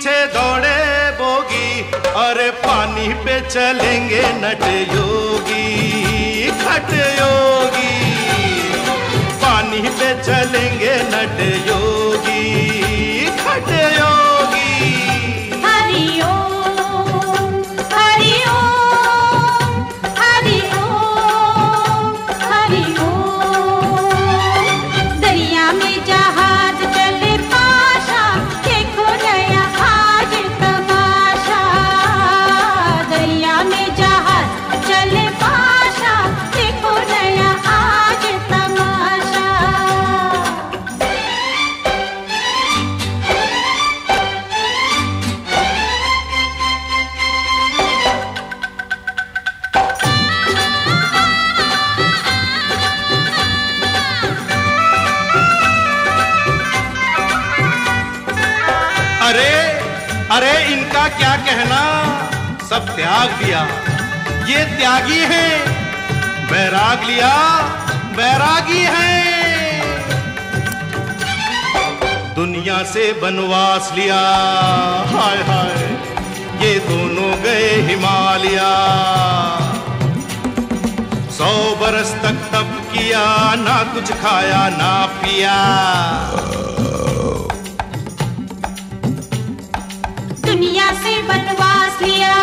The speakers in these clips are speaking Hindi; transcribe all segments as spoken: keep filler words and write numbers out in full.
पीछे दौड़े बोगी, अरे पानी पे चलेंगे नट योगी, खट योगी। पानी पे चलेंगे नट योगी, खट योगी। हरि ओम, हरि ओम, हरि ओम, हरि ओम। दरिया में जहाज चले पाशा, देखो नया आज तमाशा। दरिया में जहाज चले पाशा, देखो नया आज तमाशा। अरे अरे इनका क्या कहना, सब त्याग दिया, ये त्यागी हैं। बैराग लिया, बैरागी हैं। दुनिया से बनवास लिया, हाय हाय, ये दोनों गए हिमालय। सौ बरस तक तप किया, ना कुछ खाया ना पिया। दुनिया से बनवास लिया,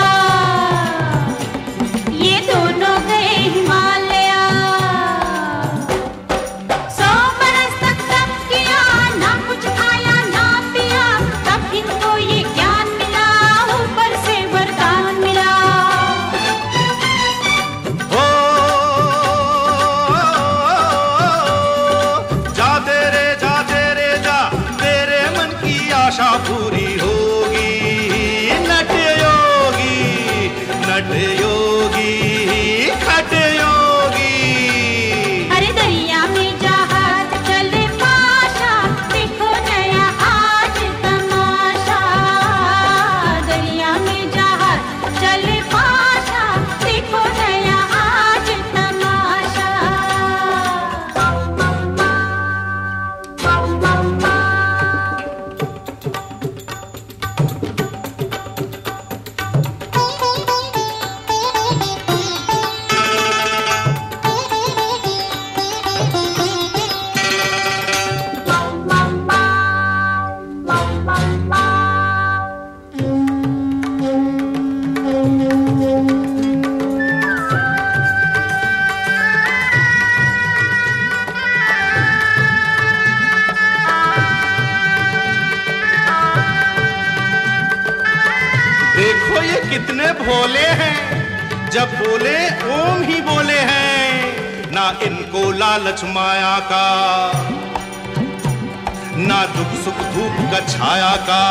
ये दोनों गए हिमालय। सौ बरस तक तप किया, ना कुछ खाया ना पिया। तब इनको ये ज्ञान मिला, ऊपर से वरदान मिला। ओ, जा तेरे जा तेरे जा, तेरे मन की आशा पूरी होगी। नट योगी, नट योगी, खट योगी। अरे दरिया में जहाज चले पाशा, देखो नया आज तमाशा। दरिया में जहाज चले पाशा, देखो नया आज तमाशा। देखो ये कितने भोले हैं, जब बोले ओम ही बोले हैं। ना इनको लालच माया का, ना दुख सुख धूप का छाया का।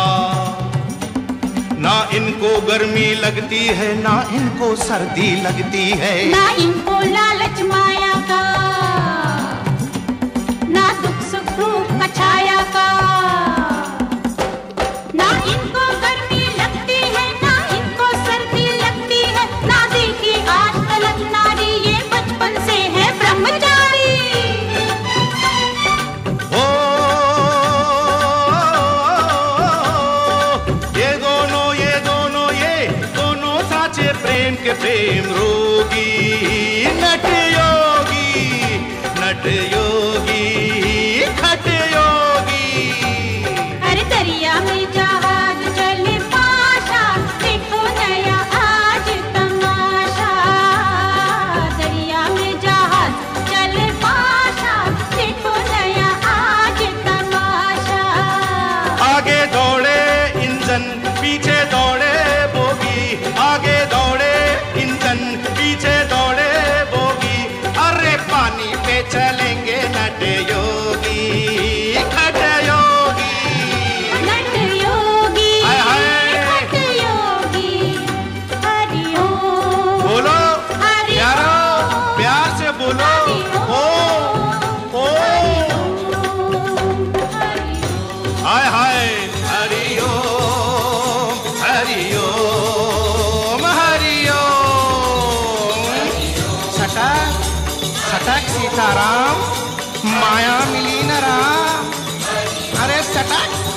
ना इनको गर्मी लगती है, ना इनको सर्दी लगती है। ना इनको लालच माया का, ना दुख सुख धूप का छाया का। ना इनको गर्मी लगती है, ना इनको सर्दी लगती है। ना देखी आज तलक नारी, ये बचपन से है ब्रह्मचारी। ओ, ये दोनों ये दोनों ये दोनों साचे प्रेम के प्रेम रोगी। नट योगी, नट योगी, खट योगी। अरे दरिया में जहाज चले पाशा, देखो नया आज तमाशा। दरिया में जहाज चले पाशा, देखो नया आज तमाशा। आगे दौड़े इंजन, पीछे दौड़े बोगी। आगे दौड़े इंजन, पीछे दौड़े बोगी। अरे पानी पे चलेंगे नट योगी, खट योगी। नट योगी, हाय हाय। खट योगी। हरि ओम, बोलो हरि प्यारो, ओम, प्यार से बोलो। हरि ओम, ओम। हाय हाय। हरि ओम, हरि ओम, हरि ओम। सटक सटक सीताराम, माया मिली न राम। अरे सटक।